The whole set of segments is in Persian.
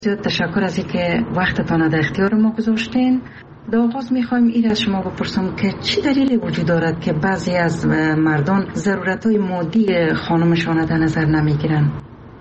زیاد تشکر از اینکه وقتتان در اختیار ما گذاشتین. در آغاز میخوایم این از شما بپرسم که چی دلیلی وجود دارد که بعضی از مردان ضرورت‌های مادی خانمشان در نظر نمیگیرن؟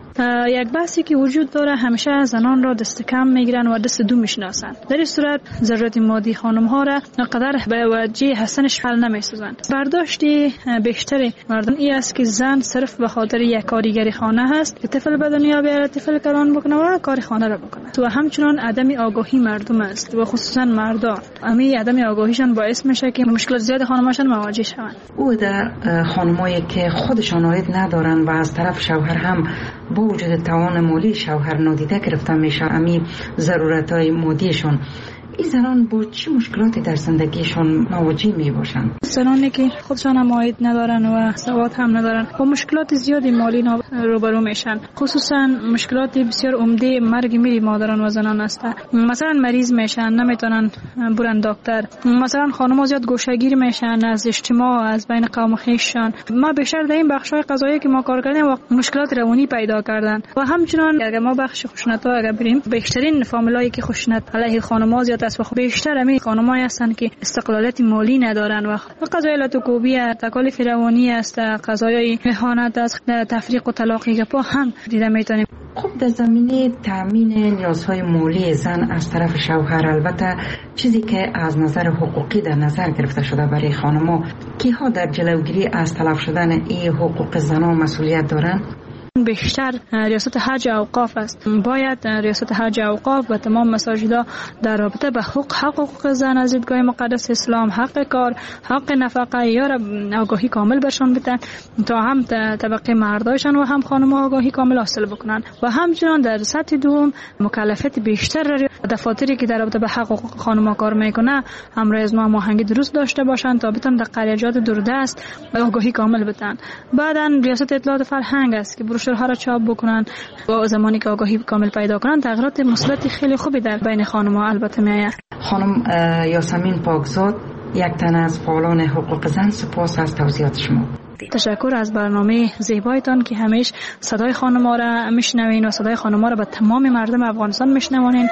یک بحثی که وجود داره، همیشه زنان را دست کم میگیرن و دست دو میشناسن. در این صورت ضرورت مادی خانم ها را قدر به وجه حسنش حل نمیسازن. برداشتی بیشتر مردان این است که زن صرف به خاطر یک کارگری خانه هست که طفل به دنیا بیاره، طفل کلان بکنه و کار خانه را بکنه. و همچنان عدم آگاهی مردم است و خصوصا مردان. همین عدم آگاهیشان باعث میشه که مشکلات زیاد خانماشان مواجه شوند. او در خانمایی که خودشان عاید ندارن و از طرف شوهر هم با وجود توان مالی شوهر نادیده گرفته میشه امی ضرورت‌های مادیشون، این زنان با چه مشکلاتی در زندگیشون مواجه می باشند؟ زنانی که خودشان هم عاید ندارن و سواد هم ندارن با مشکلات زیادی مالی روبرو میشن. خصوصا مشکلات بسیار عمده مرگ میری مادران و زنان است. مثلا مریض میشن، نمیتونن برن دکتر. مثلا خانم‌ها زیاد گوشه‌گیر میشن از اجتماع، از بین قوم خویششان. ما بیشتر در این بخش‌های قضایی که ما کار کردیم و مشکلات روانی پیدا کردن. و همچنان اگر ما بخش خشونت‌ها اگر بریم، بیشترین فامیلایی که خشونت علیه خانم‌ها زیاد است و بیشتر همین خانم‌ها هستند که استقلالیت مالی ندارن و قضایای لاتوکوبی، تکالیف روانی است، قضایای اهانت است، تفریق و طلاقی که با هم دیده میتونیم. خب در زمینه تامین نیازهای مالی زن از طرف شوهر، البته چیزی که از نظر حقوقی در نظر گرفته شده برای خانم‌ها، کیها در جلوگیری از تلف شدن این حقوق زنان مسئولیت دارند؟ بیشتر ریاست حج اوقاف است. باید ریاست حج اوقاف و تمام مساجدها در رابطه به حقوق زن از دیدگاه مقدس اسلام، حق کار، حق نفقه یا آگاهی کامل برشان بدن تا هم طبقه مردایشان و هم خانم‌ها آگاهی کامل حاصل بکنن و همچنان در سطح دوم مکلفیت بیشتر دفاتری که در رابطه به حقوق خانم‌ها کار میکنه همراه از هماهنگی درست داشته باشن تا بتونن در قریه‌جات دوردست آگاهی کامل بدن. بعداً ریاست اطلاعات فرهنگ است که ها را چاپ بکنن و زمانی که آگاهی کامل پیدا کنن تغییرات مثبت خیلی خوبی در بین خانم‌ها البته میاد. خانم یاسمین پاکزاد، یک تن از فعالان حقوق زن، سپاس از توضیحات شما. تشکر از برنامه زیبایتان که همیشه صدای خانم‌ها را میشنوین و صدای خانم‌ها را به تمام مردم افغانستان میشنوانین.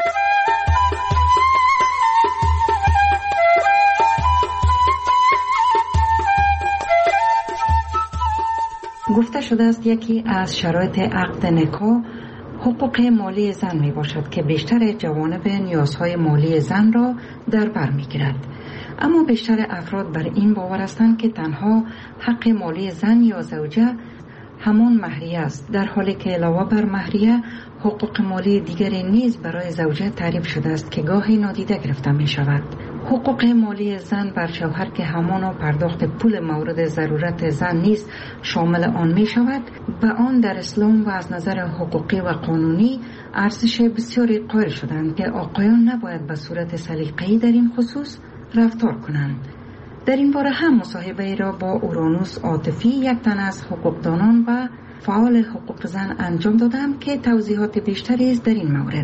گفته شده است یکی از شرایط عقد نکاح حقوق مالی زن می باشد که بیشتر جوانب نیازهای مالی زن را در بر می گیرد. اما بیشتر افراد بر این باور هستند که تنها حق مالی زن یا زوجه همان مهریه است، در حالی که علاوه بر مهریه حقوق مالی دیگری نیز برای زوجه تعریف شده است که گاهی نادیده گرفته می شود. حقوق مالی زن بر شوهر که همان پرداخت پول مورد ضرورت زن نیز شامل آن می شود، به آن در اسلام و از نظر حقوقی و قانونی ارزش بسیاری قائل شدند که آقایان نباید به صورت سلیقه‌ای در این خصوص رفتار کنند. در این باره هم مصاحبه را با اورانوس عاطفی، یک تن از حقوقدانان و فعال حقوق زن انجام دادم که توضیحات بیشتری است در این مورد.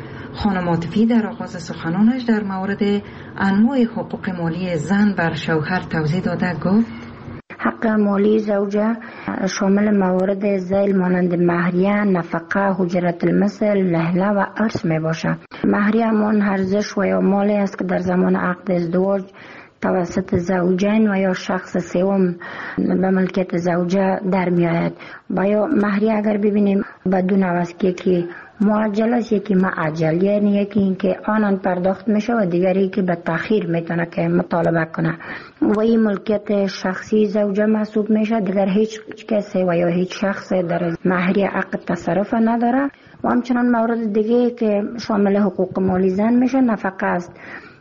خانم عاطفی در آغاز سخنانش در مورد انواع حقوق مالی زن بر شوهر توضیح داده گفت: حق مالی زوجه شامل موارد ذیل مانند مهریه، نفقه، حجرت المثل، لهله و ارث می باشد. مهریه همان ارزش و یا مالی است که در زمان عقد ازدواج توسط زوجین و یا شخص سوم به ملکیت زوجه در می آید. و یا مهریه اگر ببینیم بدون عوض که معجل است، یکی معجل، یعنی یکی این که آنان پرداخت میشه و دیگری که به تأخیر میتونه که مطالبه کنه و این ملکیت شخصی زوجه محسوب میشه. دیگر هیچ کسی و یا هیچ شخص در مهریه عقد تصرف نداره. و همچنان مورد دیگه که شامل حقوق مالی زن میشه نفقه است.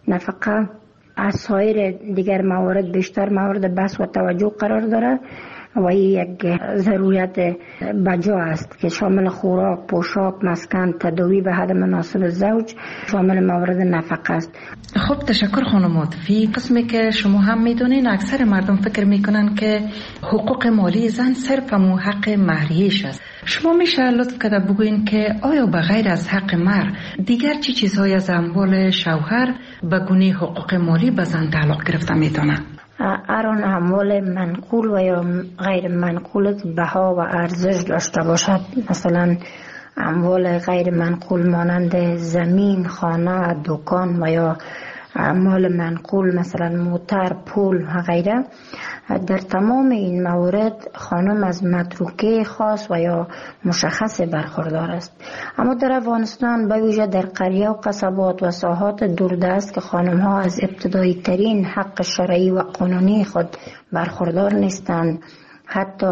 نفقه از سایر دیگر موارد بیشتر مورد بحث و توجه قرار داره و یک ضرورت بجا است که شامل خوراک، پوشاک، مسکن، تداوی به حد مناسب زوج شامل مورد نفقه است. خب تشکر خانم عاطفی. قسمی که شما هم میدونین اکثر مردم فکر میکنن که حقوق مالی زن صرف همون حق مهریه‌اش است. شما میشه لطف کرده بگوین که آیا به غیر از حق مهر دیگر چی چیزهای از اموال شوهر به گونه حقوق مالی به زن تعلق گرفته میتونه؟ آن اموال منقول و یا غیر منقول بها و ارزش داشته باشد. مثلا اموال غیر منقول مانند زمین، خانه، دکان و یا مال منقول مثلا موتر، پول و غیره. در تمام این موارد خانم از متروکه خاص و یا مشخص برخوردار است. اما در افغانستان به ویژه در قریه و قصبات و ساحات دوردست که خانم ها از ابتدایی ترین حق شرعی و قانونی خود برخوردار نیستند، حتی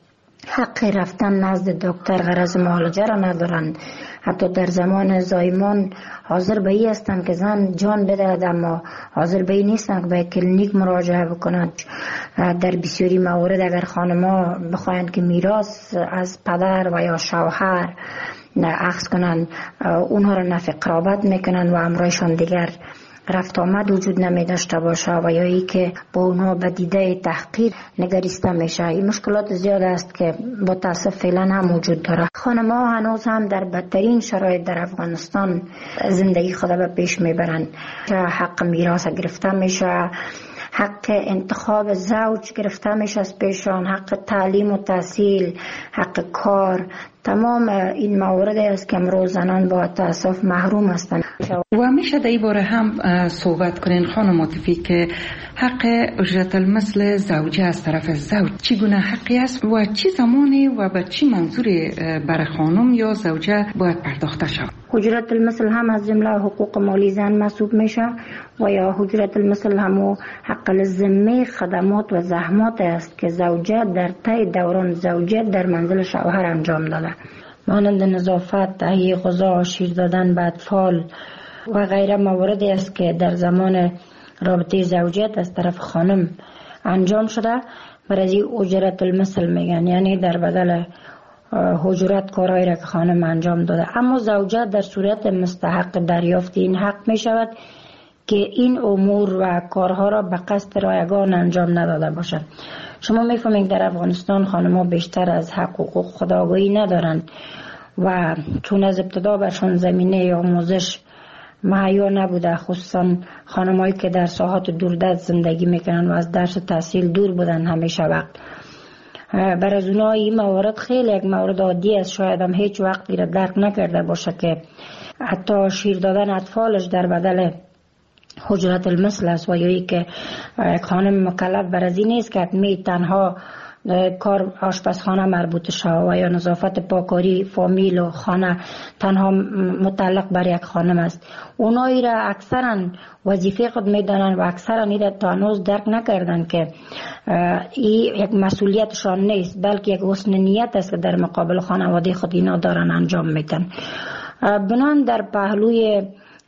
حق رفتن نزد دکتر غرض معالجه را ندارند، حتی در زمان زایمان حاضر به این هستند که زن جان بدهد اما حاضر به این نیستند که به کلینیک مراجعه بکنند. در بسیاری موارد اگر خانم‌ها بخواهند که میراث از پدر و یا شوهر اخذ کنند، اونها را نفی قرابت میکنند و امرایشان دیگر رفت آمد وجود نمی داشته باشه و یا ای که با اونها به دیده تحقیر نگریسته میشه. این مشکلات زیاد است که با تاسف فعلا هم وجود داره. خانم‌ها هنوز هم در بدترین شرایط در افغانستان زندگی خود به پیش میبرند. حق میراث گرفته میشه، حق انتخاب زوج گرفته میشه از پیشان، حق تعلیم و تحصیل، حق کار. تمام این موارد است که امروز زنان با تاسف محروم هستند. و میشه در این باره هم صحبت کنین خانم عاطفی که حق اجرت المثل زوجه از طرف زوج چگونه حقی است و چی زمانی و به چی منظوری برای خانم یا زوجه باید پرداخته شود؟ اجرت المثل هم از جمله حقوق مالی زن محسوب میشه و یا اجرت المثل هم حق الذمه خدمات و زحمات است که زوجه در طی دوران زوجیت در منزل شوهر انجام داده، مانند نظافت، تهیه غذا، شیر دادن به اطفال و غیره مواردی است که در زمان رابطه زوجیت از طرف خانم انجام شده. برای اجرت المثل میگن، یعنی در بدل اجرت کارهایی را که خانم انجام داده. اما زوجه در صورت مستحق دریافت این حق می شود که این امور و کارها را به قصد رایگان انجام نداده باشد. شما میفهمید در افغانستان خانم‌ها بیشتر از حقوق خودآگاهی ندارند و چون از ابتدا برشان زمینه آموزش مهیا نبوده، خصوصا خانم‌هایی که در ساحات دوردست زندگی میکنن و از درس و تحصیل دور بودن همیشه وقت. برای از اونها این موارد خیلی یک مورد عادی است، شاید هم هیچ وقتی را درک نکرده باشه که حتی شیر دادن اطفالش در بدل اجرت المثل است و یا که خانم مکلف بر از این نیست که می تنها کار آشپزخانه مربوط شود و یا نظافت پاکاری فامیل و خانه تنها متعلق بر یک خانم است. اونایی را اکثرا وظیفه خود میدانند و اکثرا این را تا هنوز درک نکردند که این یک مسئولیتشان نیست، بلکه یک حسن نیت است که در مقابل خانواده خود اینا دارن انجام میدن. بنان در پهلوی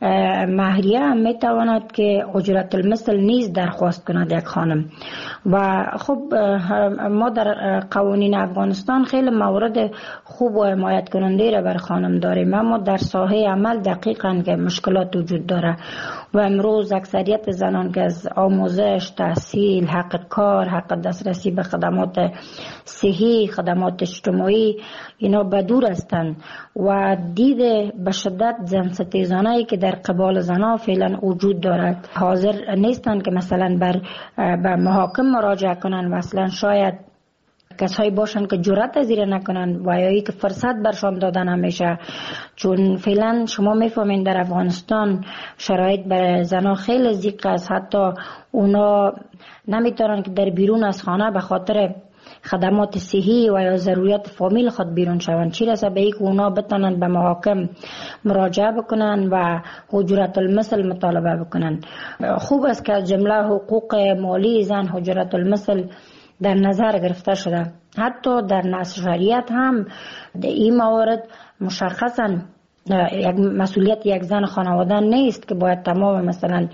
مهریه هم میتواند که اجرت المثل نیز درخواست کند یک خانم. و خب ما در قوانین افغانستان خیلی موارد خوب و حمایت کننده را بر خانم داریم، اما در ساحه عمل دقیقاً که مشکلات وجود داره و امروز اکثریت زنان که از آموزش، تحصیل، حق کار، حق دسترسی به خدمات صحی، خدمات اجتماعی اینا بدور هستند و دید به شدت زن ستیزانه‌ای که در قبال زنها فعلا وجود دارد حاضر نیستند که مثلا به محاکم مراجعه کنند و اصلا شاید کسایی باشند که جرأت از این نکنند و یا که فرصت برشان داده نمیشه، چون فعلا شما میفهمین در افغانستان شرایط برای زنها خیلی ضیق است. حتی اونا نمیتونن که در بیرون از خانه به خاطر خدمات صحی و یا ضروریات فامیل خود بیرون شوند، چی رسه به اینکه اونا بتونن به محاکم مراجعه بکنن و اجرت المثل مطالبه بکنن. خوب است که از جمله حقوق مالی زن اجرت المثل در نظر گرفته شده. حتی در نص شریعت هم این موارد مشخصا یک مسئولیت یک زن خانواده نیست که باید تمام مثلا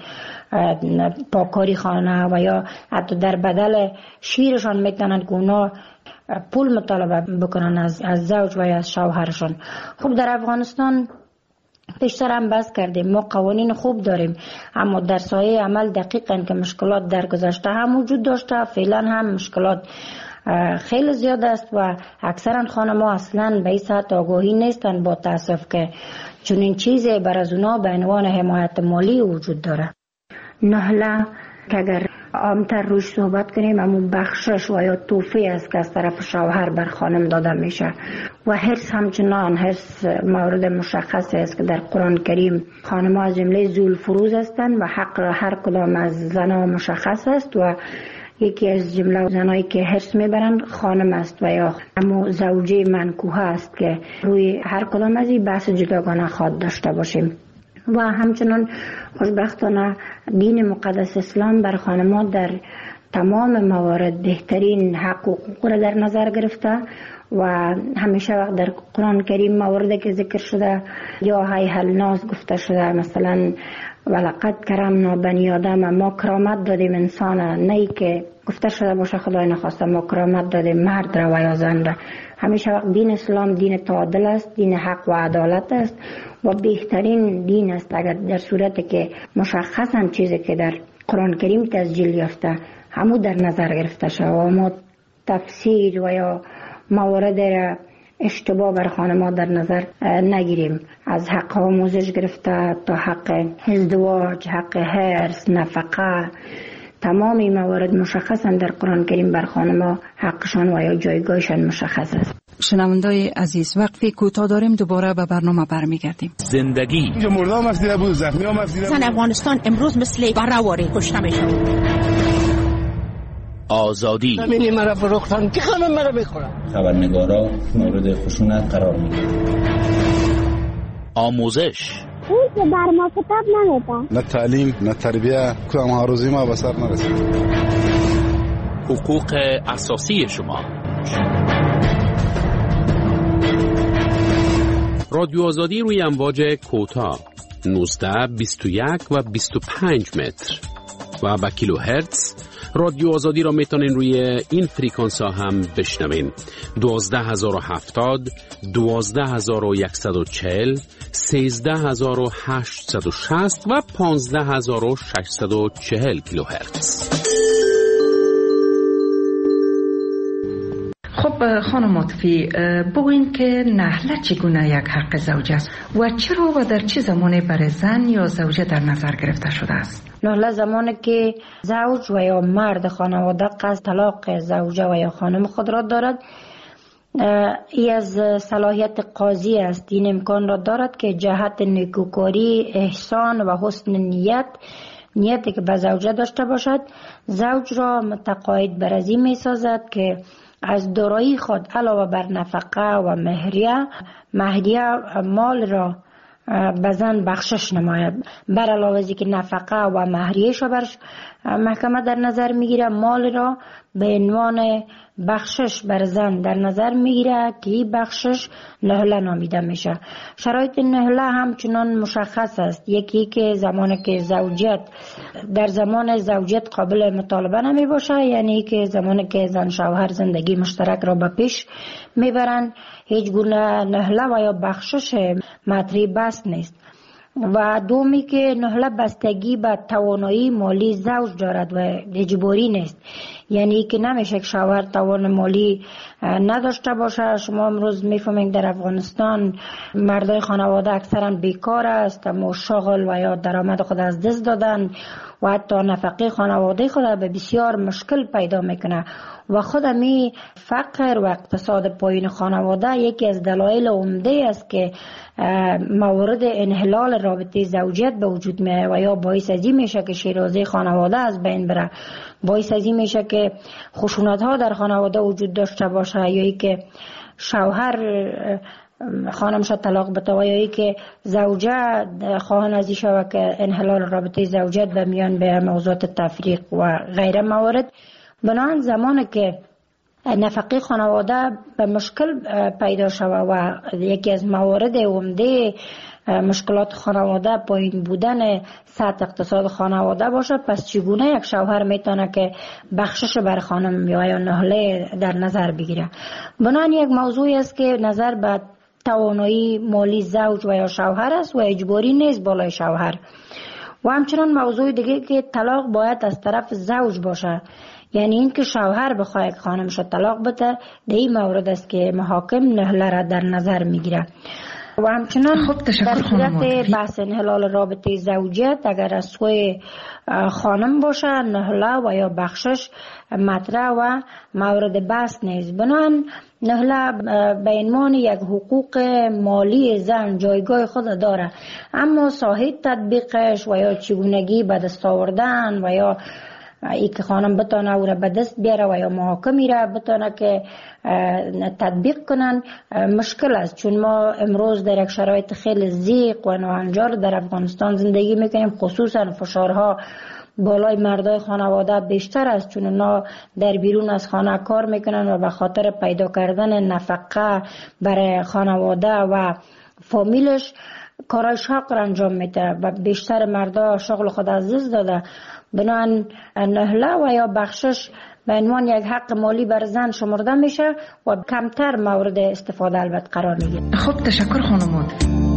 پاکاری خانه و یا حتی در بدل شیرشان میتونن که اونا پول مطالبه بکنن از زوج و یا از شوهرشان. خب در افغانستان پیشتر هم بحث کردیم، ما قوانین خوب داریم، اما در سایه عمل دقیقاً که مشکلات در گذشته هم وجود داشته، فعلا هم مشکلات خیلی زیاد است و اکثرا خانم‌ها اصلا به این سطح آگاهی نیستند با تاسف که چنین چیزی بر از اونا به عنوان حمایت مالی وجود داره. نهله که اگر عامتر روش صحبت کنیم، اما بخشش و یا توفی است که از طرف شوهر بر خانم داده میشه و حرص همچنان حرص مورد مشخص است که در قرآن کریم خانم ها از جمله ذوالفروز هستند و حق هر کدام از زنها مشخص است و یکی از جمله زنایی که حرص میبرند خانم است و یا اما زوجه منکوحه است که روی هر کدام از این بحث جداگانه خواهد داشته باشیم. و همچنان خوشبختانه دین مقدس اسلام بر خانم‌ها در تمام موارد بهترین حق و حقوق را در نظر گرفته و همیشه وقت در قرآن کریم مواردی که ذکر شده یا هیها الناس گفته شده، مثلا ولقد کرمنا بنی آدم، ما کرامت دادیم انسان، نه که گفته شده باشه خدای نخواسته ما کرامت دادیم مرد را و یا زن را. همیشه وقت دین اسلام دین تعادل است، دین حق و عدالت است و بهترین دین است اگر در صورتی که مشخصا چیزی که در قرآن کریم تسجیل یافته همو در نظر گرفته شد و ما تفسیر و یا موارد را اشتباه بر خانم‌ها در نظر نگیریم، از حق آموزش گرفته تا حق ازدواج، حق حرص، نفقه، تمام این موارد مشخصا در قرآن کریم بر خانم‌ها حقشان و یا جایگاهشان مشخص است. شنوندای عزیز، وقتی کوتاه داریم دوباره به برنامه برمیگردیم. زندگی اینجا مردم مسیده بود، زخمی هم مسیده بود. زن افغانستان امروز مثل برهواری کشته میشن. آزادی زمینی مرا فروختن که خانم مرا بخورن. خبرنگارا مورد خشونت قرار میگیرن. آموزش اون که بر ما کتاب نمیده، نه تعلیم نه تربیه، کدام ها روزی ما به سر نرسید. حقوق اساسی شما. رادیو آزادی روی امواج کوتاه 19 21 و 25 متر و با کیلو هرتز. رادیو آزادی را میتونین روی این فریکانس ها هم بشنوین. 12070 12140 13860 و 15640 کیلو هرتز. خب خانم عاطفی، بگوین که نحله چگونه یک حق زوجه است و چرا و در چه زمانی برای زن یا زوجه در نظر گرفته شده است؟ نحله زمانی که زوج و یا مرد خانواده قصد طلاق زوجه و یا خانم خود را دارد، ای از صلاحیت قاضی است. این امکان را دارد که جهت نیکوکاری، احسان و حسن نیتی که به زوجه داشته باشد، زوج را متقاعد بر از این می سازد که از دارایی خود علاوه بر نفقه و مهریه مال را به زن بخشش نماید. بر علاوه از که نفقه و مهریه‌اش را بر محکمه در نظر میگیره، مال را به عنوان بخشش بر زن در نظر میگیره که این بخشش نهله نامیده میشه. شرایط نهله همچنان مشخص است. یکی که زمانی که در زمان زوجیت قابل مطالبه نمی باشه، یعنی که زمانی که زن شوهر زندگی مشترک را به پیش میبرند، هیچ گونه نهله و یا بخشش مطرح بس نیست. و دومی که نهله بستگی به توانایی مالی زوج دارد و اجباری نیست، یعنی که نمیشه که شوهر توان مالی نداشته باشه. شما امروز میفهمید در افغانستان مردای خانواده اکثرا بیکار است، اما شغل و یا درآمد خود از دست دادن و حتی نفقه خانواده خود به بسیار مشکل پیدا میکنه و خود می فقر و اقتصاد پایین خانواده یکی از دلایل عمده است که موارد انحلال رابطه زوجیت به وجود میاد و یا باعث ازی میشه که شیرازی خانواده از بین بره، باعث ازی میشه که خشونت ها در خانواده وجود داشته باشه، یا ای که شوهر خانمش طلاق بده و یا ای که زوجه خواهان ازی شود که انحلال رابطه زوجیت به میان به موضوعات تفریق و غیره موارد. بنابراین زمانی که نفقه خانواده به مشکل پیدا شود و یکی از موارد عمده مشکلات خانواده پایین بودن سطح اقتصاد خانواده باشه، پس چگونه یک شوهر میتونه که بخشش بر خانم یا نهله در نظر بگیره؟ بنابراین یک موضوعی است که نظر به توانایی مالی زوج و یا شوهر است و اجباری نیست بالای شوهر. و همچنان موضوع دیگه که طلاق باید از طرف زوج باشه، یعنی این که شوهر بخواه خانمش طلاق بده، در این مورد است که محاکم نهله را در نظر میگیره. و همچنان در صورت بحث انحلال رابطه زوجیت اگر از سوی خانم باشه نهله و یا بخشش مطرح و مورد بحث نیست. بنابراین نهله به عنوان یک حقوق مالی زن جایگاه خود داره، اما ساحه تطبیقش و یا چگونگی به دست آوردن و یا ای که خانم بتانه او را به دست بیاره و یا محاکمی را بتانه که تطبیق کنن مشکل است، چون ما امروز در یک شرایط خیلی ضیق و ناهنجار در افغانستان زندگی میکنیم. خصوصا فشارها بالای مردای خانواده بیشتر است، چون اونا در بیرون از خانه کار میکنن و به خاطر پیدا کردن نفقه برای خانواده و فامیلش کارای شاق را انجام میده و بیشتر مردا شغل خود از دست داده. بنابراین نهله و یا بخشش به عنوان یک حق مالی بر زن شمرده میشه و کمتر مورد استفاده البته قرار میگیره. خب تشکر خانم.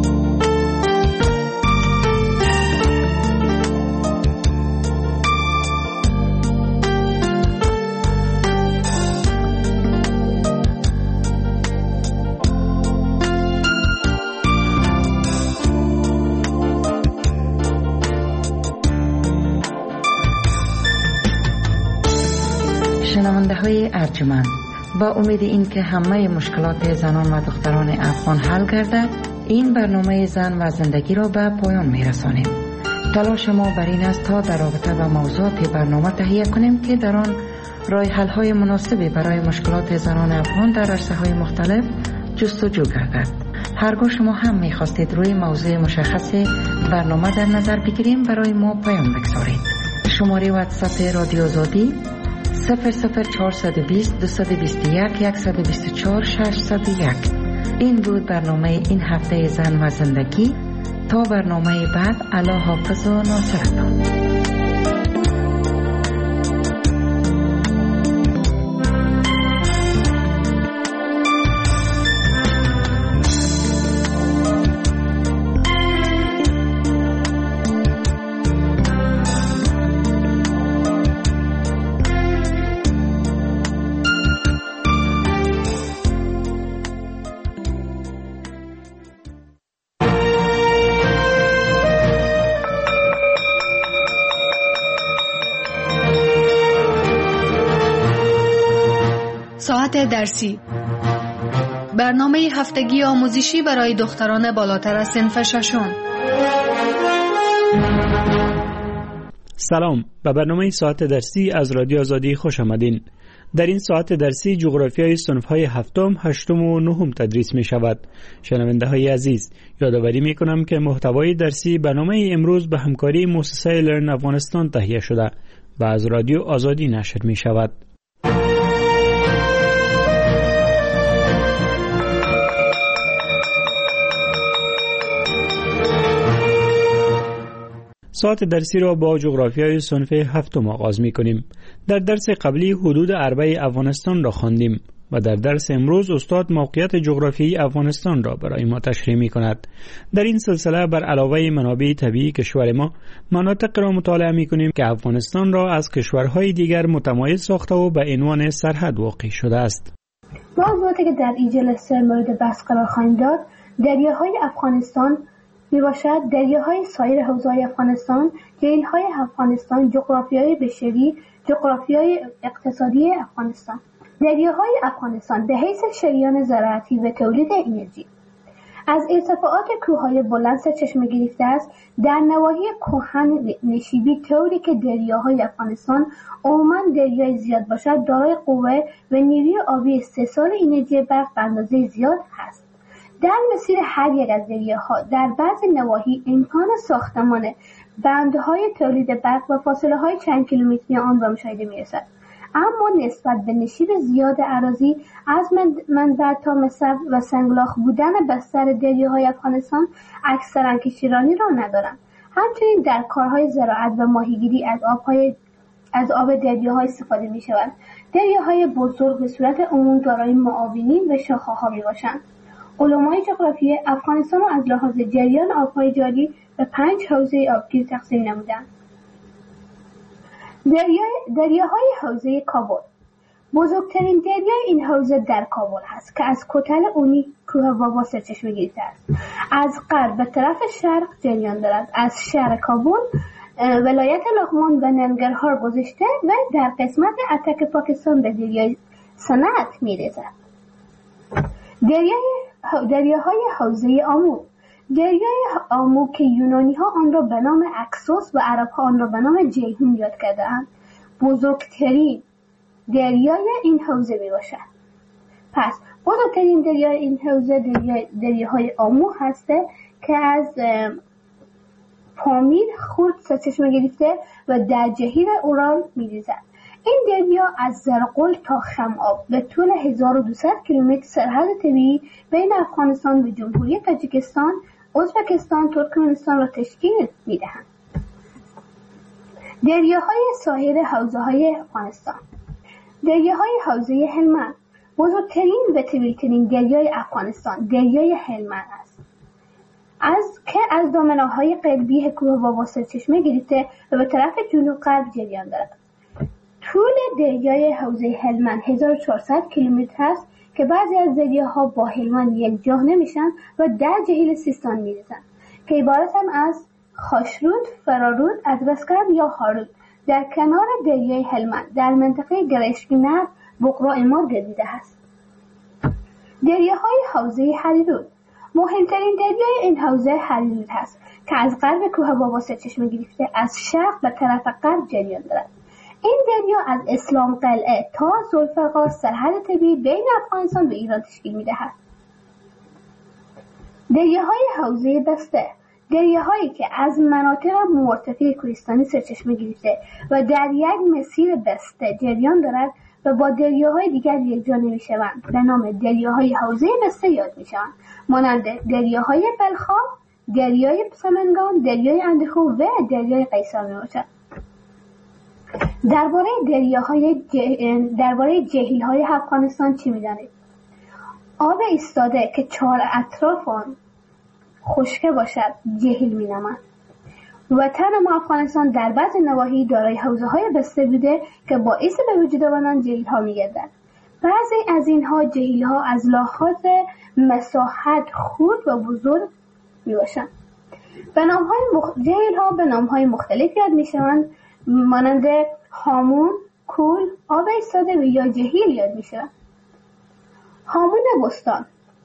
شنونده های ارجمند، با امید این که همه مشکلات زنان و دختران افغان حل گردد، این برنامه زن و زندگی را به پایان می رسانیم. تلاش ما بر این است تا در رابطه با موضوعات برنامه تهیه کنیم که در آن راه حل های مناسبی برای مشکلات زنان افغان در عرصه های مختلف جستجو گردد. هرگاه شما هم می خواستید روی موضوع مشخص برنامه در نظر بگیریم، برای ما پیام بگذارید. شماره واتساپ رادیو آزادی 00420 221 124 601. این بود برنامه این هفته زن و زندگی. تا برنامه بعد، الله حافظ و ناصرتان. ساعت درسی، برنامه هفتگی آموزشی برای دختران بالاتر از صنف ششم. سلام، به برنامه ساعت درسی از رادیو آزادی خوش آمدین. در این ساعت درسی جغرافیای صنف‌های هفتم، هشتم و نهم تدریس می شود. شنونده‌های عزیز، یادآوری می کنم که محتوای درسی برنامه امروز به همکاری مؤسسه لرن افغانستان تهیه شده و از رادیو آزادی نشر می شود. ساعت درسی را با جغرافیای صنف هفتم آغاز می کنیم. در درس قبلی حدود اربع افغانستان را خواندیم و در درس امروز استاد موقعیت جغرافیایی افغانستان را برای ما تشریح می کند. در این سلسله بر علاوه منابع طبیعی کشور ما، مناطق را مطالعه می کنیم که افغانستان را از کشورهای دیگر متمایز ساخته و به عنوان سرحد واقع شده است. موضوعاتی که در این جلسه مورد بحث قرار خواهیم داد، دریاهای افغانستان می باشد، دریاهای سایر حوزه‌های افغانستان، جیل‌های افغانستان، جغرافیای بشری، جغرافیای اقتصادی افغانستان. دریاهای افغانستان به حیث شریان زراعتی و تولید انرژی از ارتفاعات کوههای بلند سرچشمه گرفته است. در نواحی کهن نشیبی طوری که دریاهای افغانستان عموماً دریای زیاد باشد، دارای قوه و نیروی آبی استحصال انرژی برق به اندازه زیاد هست. در مسیر هر یک از دریاها در بعضی نواحی امکان ساختمان بندهای تولید برق و فاصله های چند کیلومتری آن به مشاهده می رسد. اما نسبت به نشیب زیاد اراضی از منبع تا مصب و سنگلاخ بودن بستر دریاهای افغانستان اکثرا کشتیرانی را ندارند. همچنین در کارهای زراعت و ماهیگیری از آب دریاها استفاده می شود. دریاهای بزرگ به صورت عموم دارای معاونین و شاخه‌ها می باشند. علمای جغرافی افغانستان را از لحاظ جریان آبهای جاری به 5 حوزه آبگیر تقسیم نمودند. دریاهای حوزه کابل. بزرگترین دریای این حوزه در کابل هست که از کتل اونی کوه بابا سرچشمه گرفته است. از غرب به طرف شرق جریان دارد. از شهر کابل ولایت لغمان و ننگرهار گذشته و در قسمت اتک پاکستان به دریای سند می‌رسد. دریاهای حوزه آمو. دریای آمو که یونانی ها آن را به نام اکسوس و عرب ها آن را به نام جیهون یاد کرده‌اند، بزرگترین دریای این حوزه میباشد. پس بزرگترین دریای این حوزه دریاهای آمو هسته که از پامیر خورد سرچشمه گرفته و در جهیل اورال میریزد. این دریا از زرقل تا خم‌آب به طول 1200 کیلومتر سرحد طبیعی بین افغانستان و جمهوری تاجیکستان، ازبکستان، ترکمنستان را تشکیل میدهند. دریاهای ساحل حوزه‌های افغانستان. دریاهای حوزه هلمند. بزرگترین و طویل‌ترین دریای افغانستان دریای هلمند است. از دامنه‌های قلبی کوه بابا سرچشمه گرفته و به طرف جنوب غرب جریان دارد. طول دریای حوزه هلمند 1400 کیلومتر است که بعضی از دریاها با هلمند یکجا نمیشن و در جهیل سیستان میریزند که عبارتند از خاشرود، فرارود، ادرسکرد یا هارود. در کنار دریای هلمند در منطقه گرشکنر بقرا امار گردیده است. دریاهای حوزه هریرود. مهمترین دریای این حوزه هریرود است که از غرب کوه بابا سرچشمه گرفته از شرق به طرف غرب جریان دارد. این دریا از اسلام قلعه تا ذوالفقار سرحد طبیعی بین افغانستان و ایران تشکیل می‌دهد. دریاهای حوزه بسته. دریاهایی که از مناطق مرتفع کوهستانی سرچشمه گرفته و در یک مسیر بسته جریان دارد و با دریاهای دیگر یکجا نمی‌شوند به نام دریاهای حوزه بسته یاد می‌شوند، مانند دریاهای بلخاب، دریای سمنگان، دریای اندخو و دریای قیصر میباشد. درباره جهیل‌های افغانستان چی می‌دانید؟ آب ایستاده که چهار اطراف آن خشک باشد جهیل می‌نامند. وطن ما افغانستان در بعض نواحی دارای حوزه‌های بسته بوده که باعث به وجود آنان جهیل‌ها می‌گردد. بعضی از اینها جهیل‌ها از لحاظ مساحت خرد و بزرگ میباشند. جهیل‌ها به نام‌های مختلف یاد می‌شوند، مانند هامون، کول، آب ایستاده و یا جهیل یاد می‌شوند. هامون بستان،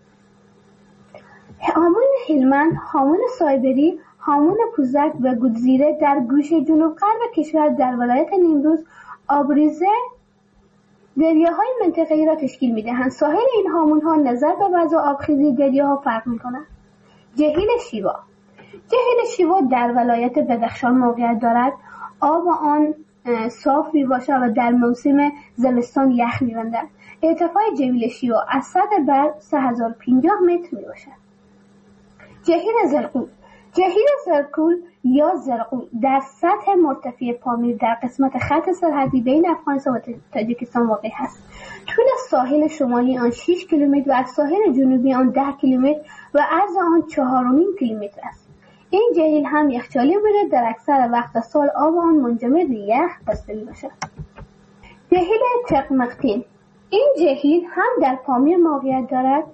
هامون هلمند، هامون سایبری، هامون پوزک و گودزیره در گوشه جنوب غرب کشور در ولایت نیمروز آبریزه دریاهای منطقه‌ای را تشکیل می‌دهند. ساحل این هامون‌ها نظر به وضع آبخیزی دریاها فرق می‌کند. جهیل شیوا. جهیل شیوا در ولایت بدخشان موقعیت دارد. آب آن صاف میباشد و در موسم زمستان یخ می‌بندد. ارتفاع جهیل شیوا از سطح بر 3050 متر میباشد. جهیل زرقول. جهیل زرقول یا زرقول در سطح مرتفع پامیر در قسمت خط سرحدی بین افغانستان و تاجیکستان واقع است. طول ساحل شمالی آن 6 کیلومتر و از ساحل جنوبی آن 10 کیلومتر و عرض آن 4.5 کیلومتر است. این جهیل هم یخچالی بوده، در اکثر وقت سال آب آن منجمد به یخ بسته میباشد. جهیل تقمقتین. این جهیل هم در پامیر موقعیت دارد.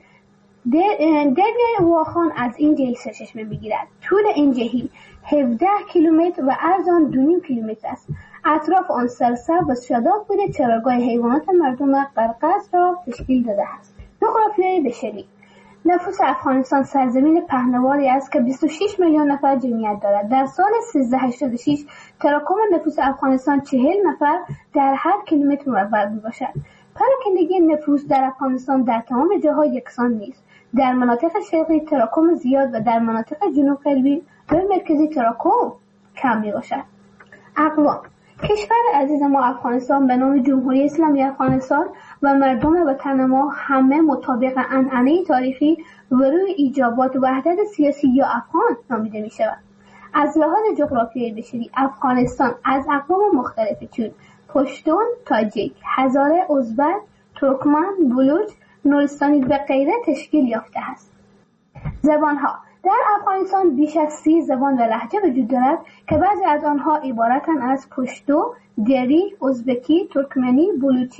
دریای واخان از این جهیل سرچشمه میگیرد. طول این جهیل 17 کیلومتر و عرض آن 2.5 کیلومتر است. اطراف آن سرسبز و شاداب بوده، چراگاه حیوانات مردم قرقاز را تشکیل داده است. جغرافیای بشری. نفوس افغانستان سرزمین پهناوری است که 26 میلیون نفر جمعیت دارد. در سال 1386 تراکم نفوس افغانستان 40 نفر در هر کیلومتر مربع میباشد. پراکندگی نفوس در افغانستان در تمام جاها یکسان نیست. در مناطق شرقی تراکم زیاد و در مناطق جنوب غربی و مرکزی تراکم کم میباشد. اقوام. کشور عزیز ما افغانستان به نام جمهوری اسلامی افغانستان و مردم وطن ما همه مطابق عنعنه تاریخی و روی ایجابات وحدت سیاسی یا افغان نامیده می شود. از لحاظ جغرافیایی بشری افغانستان از اقوام مختلفی چون پشتون، تاجیک، هزاره، ازبک، ترکمن، بلوچ، نورستانی و غیره تشکیل یافته است. زبانها. در افغانستان بیش از 30 زبان و لهجه وجود دارد که بعضی از آنها عبارتند از پشتو، دری، ازبکی، ترکمنی، بلوچی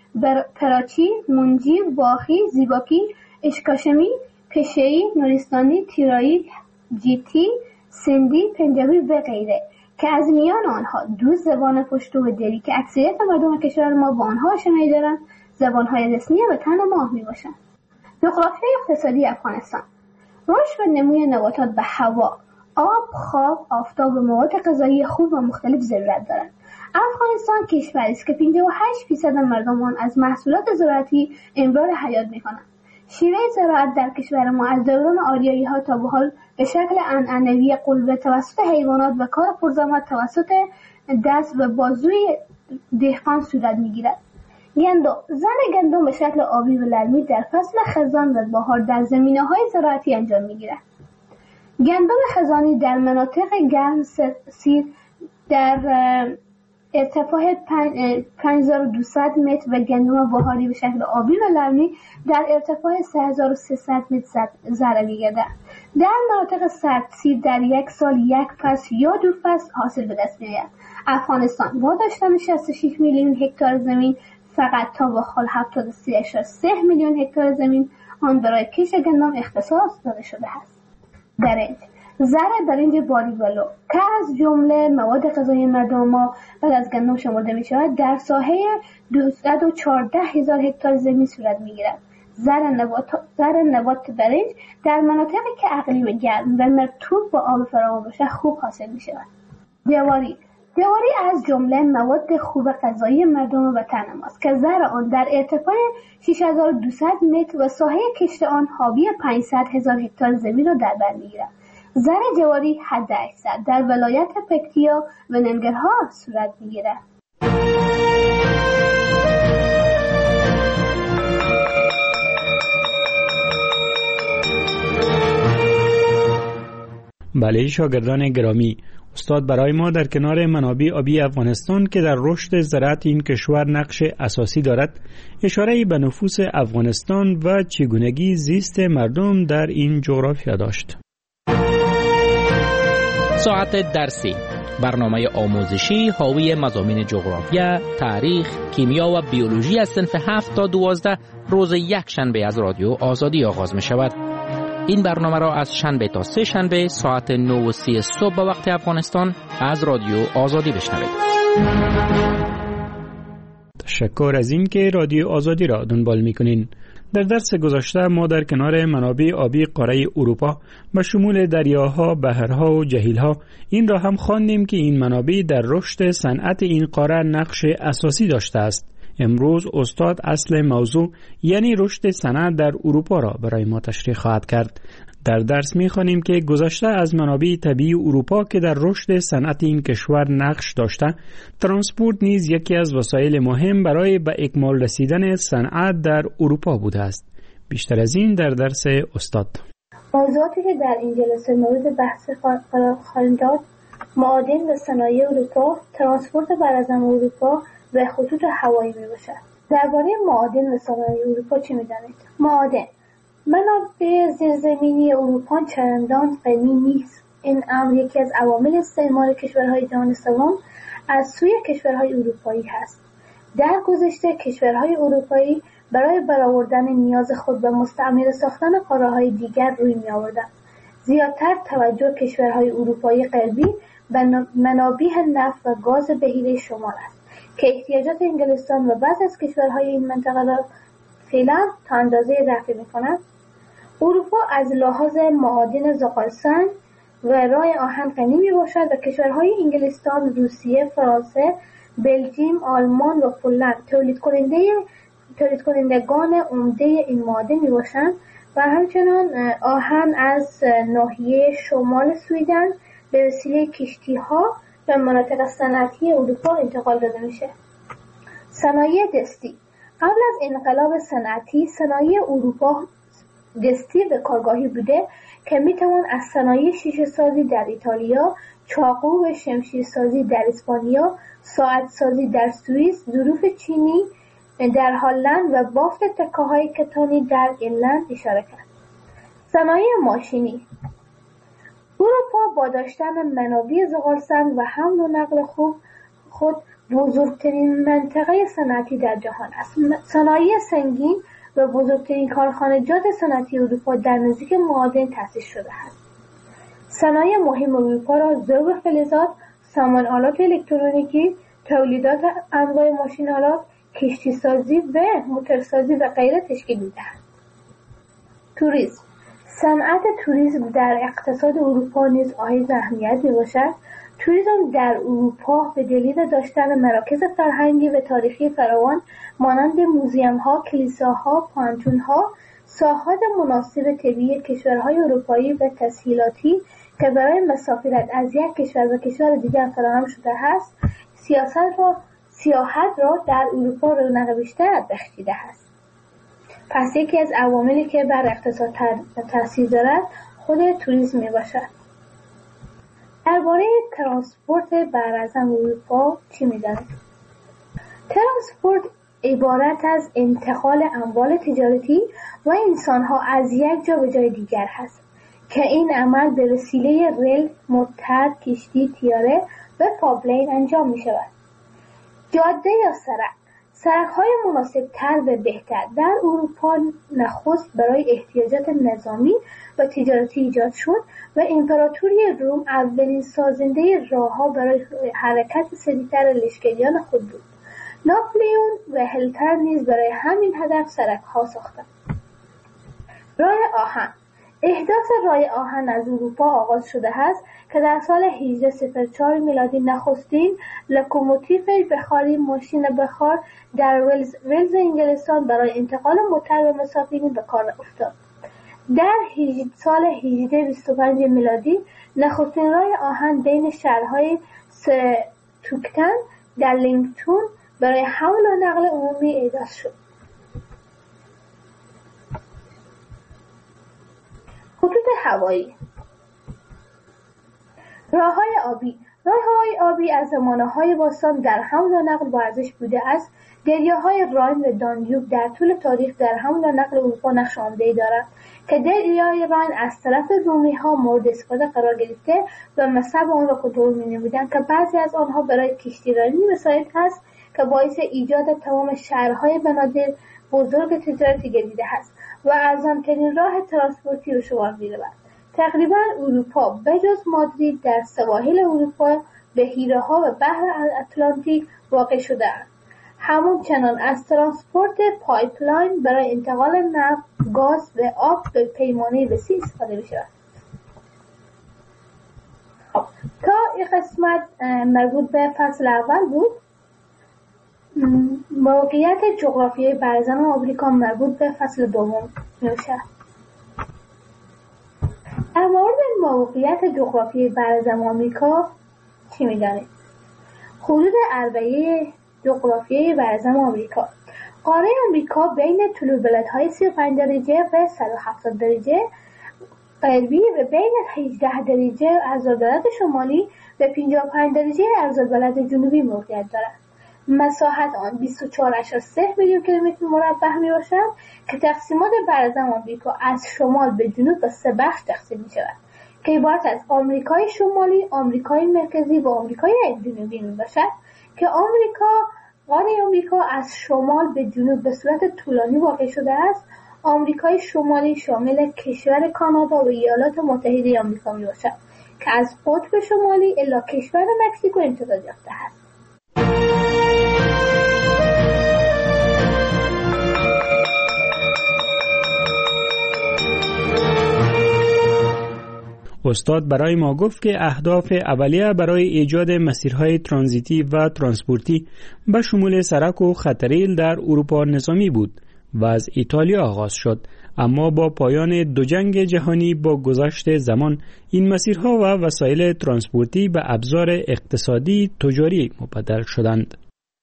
پراچی، منجی، باخی، زیباکی، اشکاشمی، پشه‌ای، نورستانی، تیرایی، جیتی، سندی، پنجابی و غیره که از میان آنها دو زبان پشتو و دری که اکثریت مردم کشور ما با آنها آشنایی دارند زبان‌های رسمی وطن ما میباشند. جغرافیای اقتصادی افغانستان: رشد و نموی نباتات به هوا، آب، خواب، آفتاب و مواد غذایی خوب و مختلف ضرورت دارد. افغانستان کشوری است که 58% مردم آن از محصولات زراعتی امرار حیات می‌کنند. شیوه زراعت در کشور ما از دوران آریایی‌ها تا به حال به شکل عنعنوی قلبه توسط حیوانات و کار پرزحمت توسط دست و بازوی دهقان صورت می‌گیرد. گندم: زرع گندم به شکل آبی و لرمی در فصل خزان و بهار در زمینه‌های زراعتی انجام می‌گیرد. گندم خزانی در مناطق گرم سیر در ارتفاع 5200 متر و گندم بهاری به شکل آبی و لرمی در ارتفاع 3300 متر زرع می‌گردد. در مناطق سردسیر در یک سال یک فصل یا دو فصل حاصل به دست می‌آید. افغانستان با داشتن 66 میلیون هکتار زمین فقط تا به حال 73.3 میلیون هکتار زمین آن برای کشت گندم اختصاص داده شده است. برنج: زرع برنج باریولو که از جمله مواد غذایی مردم ما بعد از گندم شمرده می شود در ساحه 214,000 هکتار زمین صورت می گیرد. زرع نبات برنج در مناطقی که اقلیم گرم و مرطوب با آب فراوان باشد خوب حاصل می شود. جواری از جمله مواد خوب غذایی مردم وطن ماست که زرع آن در ارتفاع 6200 متر و ساحه کشت آن حاوی 500,000 هکتار زمین را در بر می‌گیرد. زرع جواری حداکثر در ولایت پکتیا و ننگرهار صورت می‌گیرد. بله شاگردان گرامی، استاد برای ما در کنار منابع آبی افغانستان که در رشد زراعت این کشور نقش اساسی دارد اشاره به نفوس افغانستان و چگونگی زیست مردم در این جغرافیا داشت. ساعت درسی، برنامه آموزشی حاوی مضامین جغرافیا، تاریخ، کیمیا و بیولوژی از صنف 7 تا 12 روز یک شنبه از رادیو آزادی آغاز می شود. این برنامه را از شنبه تا سه شنبه ساعت 9:30 صبح به وقت افغانستان از رادیو آزادی بشنوید. تشکر از این که رادیو آزادی را دنبال می‌کنین. در درس گذشته ما در کنار منابع آبی قاره اروپا به شمول دریاها، بحرها و جهیلها این را هم خواندیم که این منابع در رشد صنعت این قاره نقش اساسی داشته است. امروز استاد اصل موضوع یعنی رشد صنعت در اروپا را برای ما تشریح خواهد کرد. در درس می‌خوانیم که گذشته از منابع طبیعی اروپا که در رشد صنعت این کشور نقش داشته، ترانسپورت نیز یکی از وسایل مهم برای به اکمال رسیدن صنعت در اروپا بوده است. بیشتر از این در درس استاد. موضوعاتی که در این جلسه مورد بحث قرار خواهیم داد: معادن و صنایع اروپا، ترانسپورت براعظم اروپا و خطوط هوایی میباشد. درباره معادن و صنایع اروپا چه می‌دانید؟ معادن: منابع زیرزمینی اروپا چندان غنی نیست. این امر یکی از عوامل استعمار کشورهای جهان سوم از سوی کشورهای اروپایی هست. در گذشته کشورهای اروپایی برای برآوردن نیاز خود به مستعمره ساختن قاره‌های دیگر روی می‌آوردند. زیادتر توجه کشورهای اروپایی غربی به منابع نفت و گاز بحیره شمال است که احتیاجات انگلستان و بعضی از کشورهای این منطقه را فعلا تا اندازه رفع می‌کند. اروپا از لحاظ معادن زغالسنگ و رای آهن غنی میباشد و کشورهای انگلستان، روسیه، فرانسه، بلژیم، آلمان و پولند تولید کنندگان عمده این معادن میباشند و همچنین آهن از ناحیه شمال سویدن به وسیله کشتی‌ها به مناطق صنعتی اروپا انتقال داده میشه. صنایع دستی: قبل از انقلاب صنعتی صنایع اروپا دستی و کارگاهی بوده که میتوان از صنایع شیشه سازی در ایتالیا، چاقو و شمشیر سازی در اسپانیا، ساعت سازی در سوئیس، ظروف چینی در هلند و بافت تکه‌های کتانی در ایرلند اشاره کرد. صنایع ماشینی: اروپا با داشتن منابع زغالسنگ و حمل و نقل خود بزرگترین منطقه صنعتی در جهان است. صنایع سنگین و بزرگترین کارخانجات صنعتی اروپا در نزدیک معادن تأسیس شده است. صنایع مهم اروپا را ذوب فلزات، سامان آلات الکترونیکی، تولیدات انواع ماشین آلات، کشتی سازی و موتورسازی و غیره تشکیل می‌دهد. توریسم. صنعت توریسم در اقتصاد اروپا نیز حائز اهمیت می‌باشد. توریسم در اروپا به دلیل داشتن مراکز فرهنگی و تاریخی فراوان مانند موزیم‌ها، کلیساها، پانتون‌ها، ساحات مناسب طبیعی کشورهای اروپایی و تسهیلاتی که برای مسافرت از یک کشور به کشور دیگر فراهم شده است، سیاحت را در اروپا رونق بیشتر بخشیده است. پس یکی از عواملی که بر اقتصاد تاثیر دارد خود توریسم میباشد. درباره ترانسپورت براعظم اروپا چی می‌دانید؟ ترانسپورت عبارت از انتقال اموال تجارتی و انسان‌ها از یک جا به جای دیگر است که این عمل به وسیله ریل، موتر، کشتی، طیاره و پایپلاین انجام می‌شود. جاده یا سرک‌های مناسب‌تر و بهتر در اروپا نخست برای احتیاجات نظامی و تجارتی ایجاد شد و امپراتوری روم اولین سازنده راه‌ها برای حرکت سریعتر لشکریان خود بود. ناپلئون و هیتلر نیز برای همین هدف سرک‌ها ساختند. راه آهن. احداث راه آهن از اروپا آغاز شده است که در سال 1804 میلادی نخستین لوکوموتیو بخاری ماشین بخار در ولز انگلستان برای انتقال موتر و مسافرین به کار افتاد. در سال 1825 میلادی نخستین راه آهن بین شهرهای ستوکتن در لینکتون برای حمل و نقل عمومی احداث شد. خطوط هوایی. راه‌های آبی از زمانه‌های باستان در حمل و نقل با ارزش بوده است. دریاهای راین و دانیوب در طول تاریخ در حمل و نقل اروپا نقش عمده‌ای دارند که دریای راین از طرف رومی‌ها مورد استفاده قرار گرفته و مصرف آن را کنترل می‌نمودند که بعضی از آنها برای کشتیرانی وسایل است که باعث ایجاد تمام شهرهای بنادر بزرگ تجارتی گردیده است و ارزان‌ترین راه ترانسپورتی به شمار می‌رود. تقریباً اروپا بجز مادرید در سواحل اروپا بحیره‌ها و بحر اتلانتیک واقع شده است. همچنان از ترانسپورت پایپلاین برای انتقال نفت، گاز و آب به پیمانه وسیع استفاده می‌شود. تا این قسمت مربوط به فصل اول بود. موقعیت جغرافیایی براعظم آمریکا مربوط به فصل دوم میشه. در مورد موقعیت جغرافیایی براعظم آمریکا چی میدانید؟ حدود اربعه جغرافیایی براعظم آمریکا. قاره آمریکا بین طول بلندهای 35 درجه و 170 درجه غربی و بین 18 درجه عرض‌البلد شمالی و 55 درجه عرض‌البلد جنوبی موقعیت دارد. مساحت آن 24.3 میلیون کیلومتر مربع می باشد که تقسیمات براعظم آمریکا از شمال به جنوب به 3 بخش تقسیم می شود که عبارت از آمریکای شمالی، آمریکای مرکزی و آمریکای جنوبی می باشد که قاره آمریکا از شمال به جنوب به صورت طولانی واقع شده است. آمریکای شمالی شامل کشور کانادا و ایالات متحده آمریکا می باشد که از قطب شمالی الی کشور مکزیکو امتداد یافته است. استاد برای ما گفت که اهداف اولیه برای ایجاد مسیرهای ترانزیتی و ترانسپورتی به شمول سرک و خطریل در اروپا نظامی بود و از ایتالیا آغاز شد، اما با پایان دو جنگ جهانی با گذشت زمان این مسیرها و وسایل ترانسپورتی به ابزار اقتصادی تجاری مبدل شدند.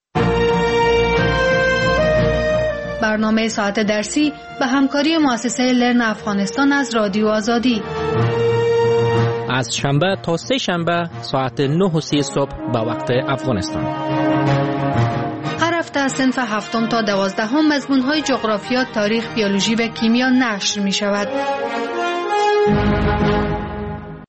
برنامه ساعت درسی به همکاری مؤسسه لرن افغانستان از رادیو آزادی از شنبه تا سه شنبه ساعت 9:30 صبح به وقت افغانستان. هر هفته از صنف 7 تا 12 مضمون‌های جغرافیا، تاریخ، بیولوژی و کیمیا نشر می شود.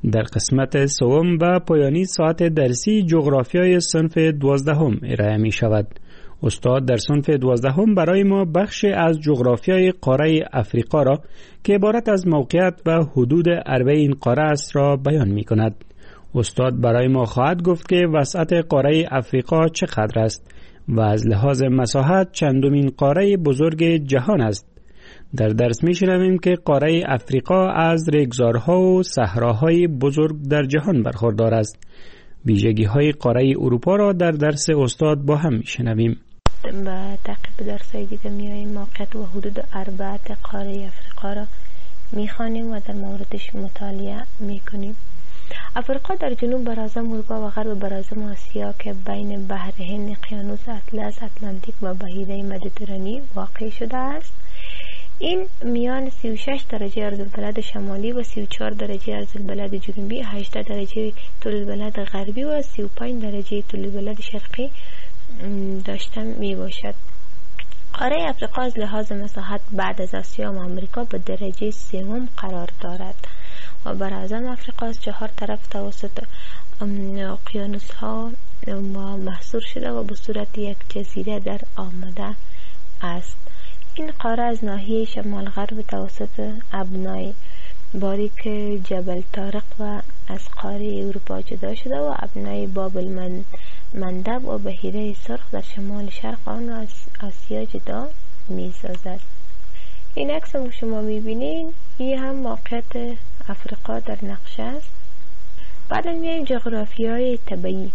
در قسمت سوم و پایانی ساعت درسی جغرافیای صنف 12 ارائه می شود. استاد در صنف 12 برای ما بخش از جغرافیای قاره افریقا را که عبارت از موقعیت و حدود عربه این قاره است را بیان می کند. استاد برای ما خواهد گفت که وسعت قاره افریقا چقدر است و از لحاظ مساحت چندمین قاره بزرگ جهان است. در درس می شنویم که قاره افریقا از ریگزارها و صحراهای بزرگ در جهان برخوردار است. ویژگی های قاره اروپا را در درس استاد با هم می شنویم. و تعقیب درسای دیگه میاییم موقعیت و حدود اربعه قاره افریقا را میخوانیم و در موردش مطالعه میکنیم. افریقا در جنوب براعظم اروپا و غرب براعظم آسیا که بین بحر هند، اقیانوس اطلس، اتلانتیک و بحیره مدیترانه واقع شده است. این میان 36 درجه عرض‌البلد شمالی و 34 درجه عرض‌البلد جنوبی، 18 درجه طول البلد غربی و 35 درجه طول البلد شرقی داشته می باشد. قاره افریقا از لحاظ مساحت بعد از آسیا و آمریکا به درجه سوم قرار دارد و براعظم افریقا از 4 طرف توسط اقیانوس ها محصور شده و به صورت یک جزیره در آمده است. این قاره از ناحیه شمال غرب توسط ابنای باریک جبل طارق و از قاره اروپا جدا شده و ابنای بابل مندب و بحیره سرخ در شمال شرق آن را از آسیا جدا می سازد. این عکس هم شما می بینید، این هم موقعیت افریقا در نقشه است. بعد میایم جغرافیای طبیعی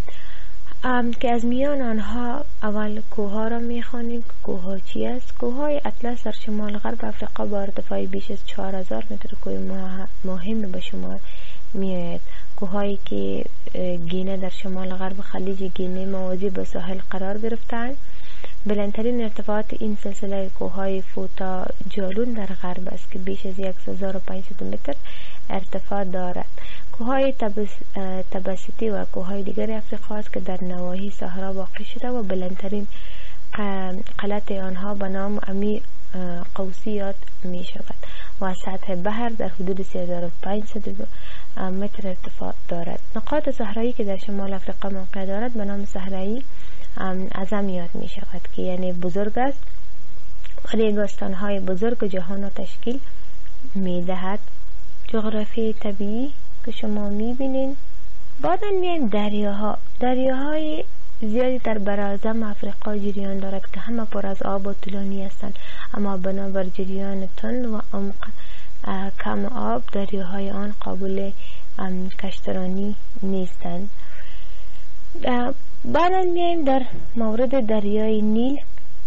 که از میان آنها اول کوها را میخوانیم که کوها چی است. کوههای اطلس در شمال غرب افریقا با ارتفاع بیش از 4000 متر کوه مهم به شمار میآید. کوههایی که گینه در شمال غرب خلیج گینه موازی به ساحل قرار گرفتند. بلندترین ارتفاعات این سلسله کوههای فوتا جالون در غرب است که بیش از 1500 متر ارتفاع دارد. کوههای تبسیتی و کوههای دیگر افریقا است که در نواحی صحرا واقع شده و بلندترین قلعت آنها به نام امی قوسی یاد می شود و سطح بحر در حدود 3500 متر ارتفاع دارد. نقاط صحرایی که در شمال افریقا موقع دارد به نام صحرایی اعظم یاد می شود که یعنی بزرگ است و ریگستان‌های بزرگ جهان را تشکیل می دهد. جغرافی طبیعی که شما می بینین. بعدا میایم دریاهای زیادی در براعظم افریقا جریان دارد که همه پر از آب و طولانی هستند، اما بنابر جریان تند و عمق کم آب دریاهای آن قابل کشترانی نیستند. بعدا میایم در مورد دریای نیل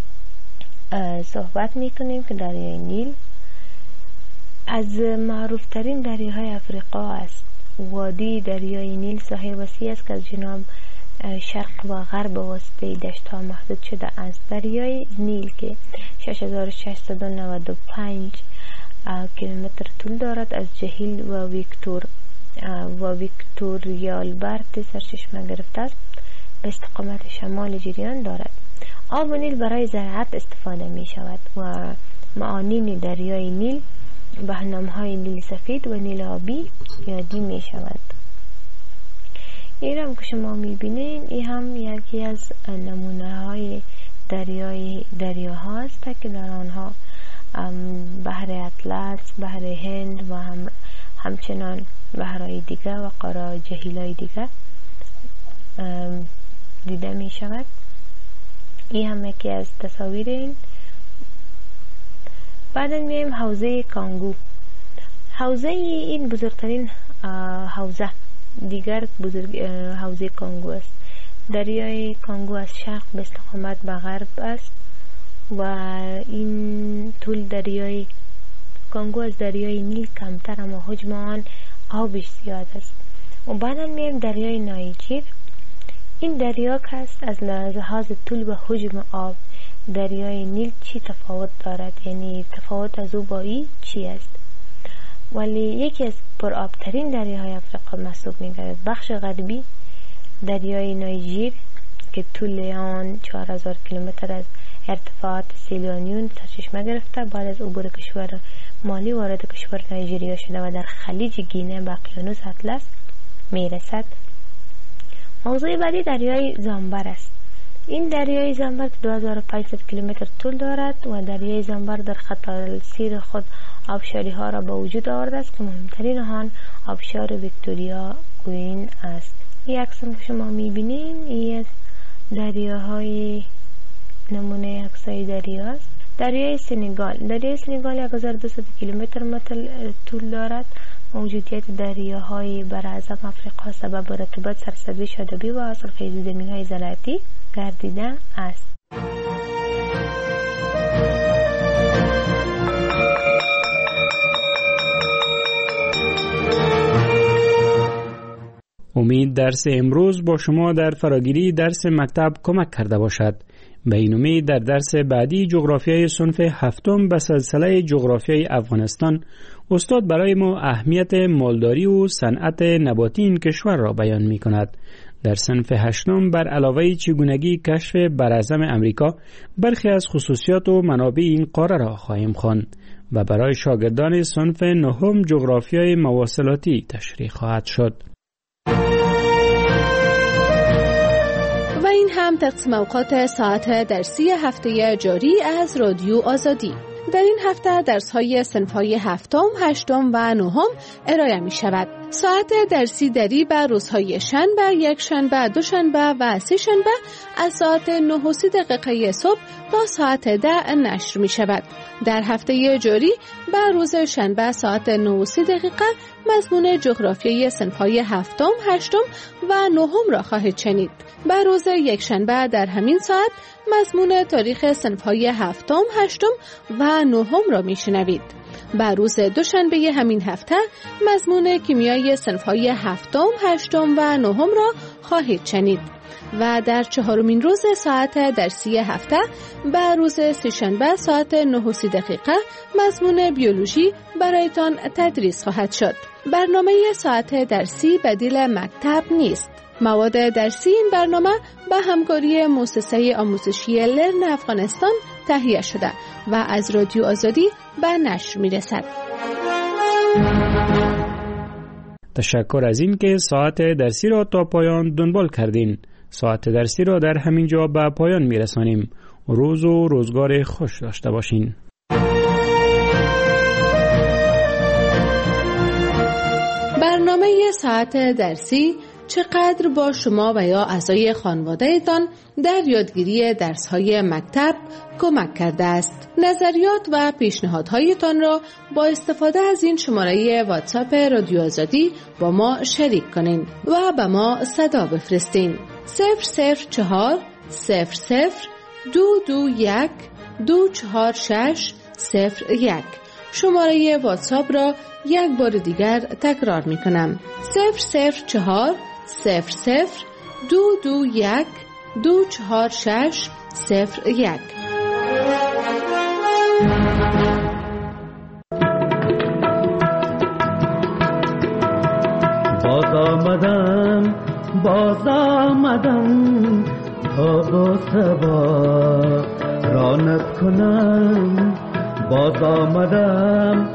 صحبت میکنیم که دریای نیل از معروف ترین دریاهای افریقا است. وادی دریای نیل ساحل وسیع است که از جنوب شرق و غرب واسطه دشت ها محدود شده است. دریای نیل که 6695 کیلومتر طول دارد از جهیل و ویکتوریالبرت سرچشمه گرفته است به استقامت شمال جریان دارد. آب نیل برای زراعت استفاده می شود و معانین دریای نیل به نام‌های نیل سفید و نیل آبی یادی می شود. این هم که شما می بینین این هم یکی از نمونه های دریاها است که در آنها بحر اطلس، بحر هند و همچنان بحرهای دیگه و قاره جهیل‌های دیگه دیده می شود. این هم یکی از تصاویر این. بعدا میایم حوزه کانگو. حوزه این بزرگترین حوزه دیگر حوزه کانگو است. دریای کانگو از شرق به استقامت به غرب است و این طول دریای کانگو از دریای نیل کمتر اما حجم آن آبش زیاد است. و بعدا میایم دریای نایجیر. این دریا که است از لحاظ طول و حجم آب دریای نیل چی تفاوت دارد، یعنی تفاوت از او با این چی است. ولی یکی از پرآبترین دریاهای افریقا محسوب می‌گردد. بخش غربی دریای نایجیر که طول آن 4000 کیلومتر است، ارتفاعات 3 میلیون سرچشمه گرفته. بعد از عبور کشور مالی وارد کشور نایجریا شده و در خلیج گینه به اقیانوس اطلس میرسد. موضوع بعدی دریای زامبر است. این دریای زامبر 2500 کیلومتر طول دارد و دریای زامبر در خط السیر خود آبشاری ها را به وجود آورده است که مهمترین آن آبشار ویکتوریا کوین است. این عکس که شما میبینین این دریاهای نمونه عکسای دریا است. دریای سنگال 1200 کیلومتر طول دارد. موجودیت دریاهای براعظم افریقا سبب رطوبت، سرسبزی، شادابی و حاصلخیزی زمین‌های زراعتی گردیده است. امید درس امروز با شما در فراگیری درس مکتب کمک کرده باشد. به این امید در درس بعدی جغرافیای صنف هفتم به سلسله جغرافیای افغانستان استاد برای ما اهمیت مالداری و صنعت نباتی این کشور را بیان می کند. در صنف هشتم بر علاوه چگونگی کشف براعظم امریکا برخی از خصوصیات و منابع این قاره را خواهیم خواند و برای شاگردان صنف نهم جغرافیای مواصلاتی تشریح خواهد شد. و این هم تقسیم اوقات ساعت درسی هفته جاری از رادیو آزادی. در این هفته درس‌های صنف‌های هفتم، هشتم و نهم ارائه می‌شود. ساعت درسی دری بر روزهای شنبه، یکشنبه، دوشنبه و سه‌شنبه از ساعت 9:30 صبح تا ساعت 10 نشر می‌شود. در هفته جاری بر روز شنبه ساعت 9:30 مضمون جغرافیای صنف‌های هفتم، هشتم و نهم را خواهید شنید. بر روز یکشنبه در همین ساعت مضمون تاریخ صنف‌های هفتم، هشتم و نهم را میشنوید. بر روز دوشنبه همین هفته مضمون کیمیای صنف‌های هفتم، هشتم و نهم را خواهید شنید. و در چهارمین روز ساعت درسی هفته بر روز سه‌شنبه ساعت 9:30 مضمون بیولوژی برایتان تدریس خواهد شد. برنامه ساعت درسی بدیل مکتب نیست. مواد درسی این برنامه به همکاری مؤسسه آموزشی لرن افغانستان تهیه شده و از رادیو آزادی به نشر میرسد. تشکر از این که ساعت درسی را تا پایان دنبال کردین. ساعت درسی را در همین جا به پایان میرسانیم. روز و روزگار خوش داشته باشین. برنامه ساعت درسی چقدر با شما و یا اعضای خانواده‌تان در یادگیری درس‌های مکتب کمک کرده است. نظریات و پیشنهادهایتان را با استفاده از این شماره واتساپ رادیو آزادی با ما شریک کنین و به ما صدا بفرستین. 004 00 221 246 01. شماره واتساپ را یک بار دیگر تکرار می کنم. 004 00 221 246 01. باز آمدم تا با سبا رانت کنم. باز آمدم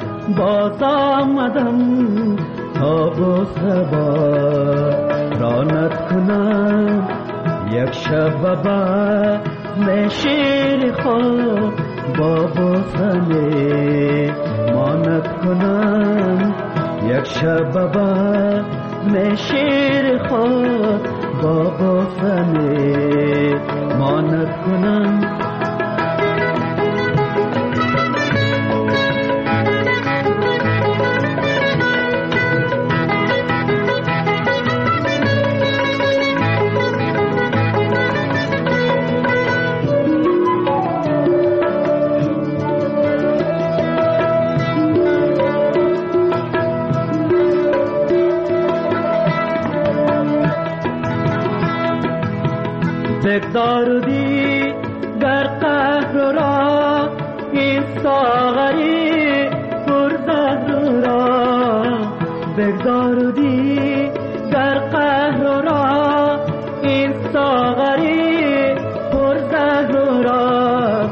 تا با سبا رانت کنم. یک شب با شیر خود با بوسنه مانت کنم. یک شب با شیر خود با بوسنه مانت کنم. دارودی در قهر را این ساغری پرزد را. بگدارودی در قهر را این ساغری پرزد را.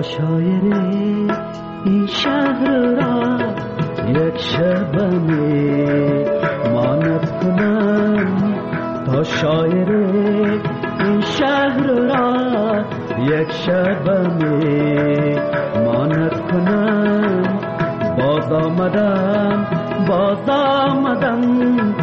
تا شاعر این شهر را یک شب می ماند کنم، تا شاعر این شهر را یک شب می ماند کنم. باز آمدم